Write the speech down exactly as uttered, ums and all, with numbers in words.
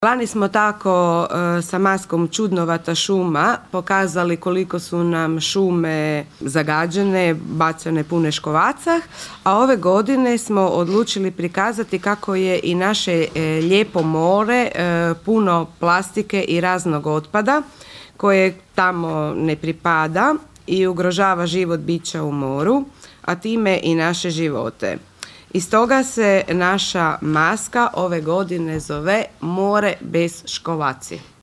Lani smo tako e, sa maskom Čudnovata šuma pokazali koliko su nam šume zagađene, bacane pune škovaca, a ove godine smo odlučili prikazati kako je i naše e, lijepo more e, puno plastike i raznog otpada koje tamo ne pripada i ugrožava život bića u moru, a time i naše živote. I stoga se naša maska ove godine zove More bez škovaci.